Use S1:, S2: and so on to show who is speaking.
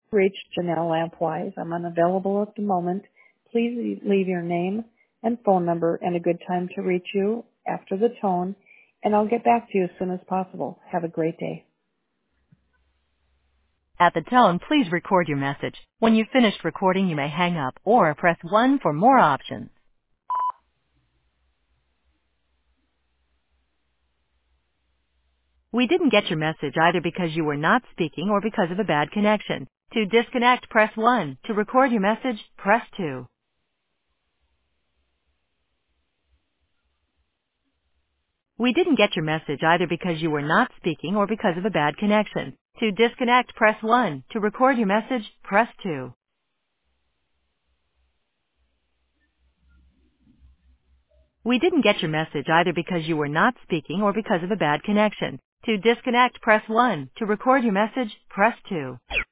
S1: Reached Janelle Lampwise. I'm unavailable at the moment. Please leave your name and phone number and a good time to reach you after the tone, and I'll get back to you as soon as possible. Have a great day.
S2: At the tone, please record your message. When you've finished recording, you may hang up or press 1 for more options. We didn't get your message either because you were not speaking or because of a bad connection. To disconnect, press 1. To record your message, press 2. We didn't get your message either because you were not speaking or because of a bad connection. To disconnect, press 1. To record your message, press 2. We didn't get your message either because you were not speaking or because of a bad connection. To disconnect, press 1. To record your message, press 2.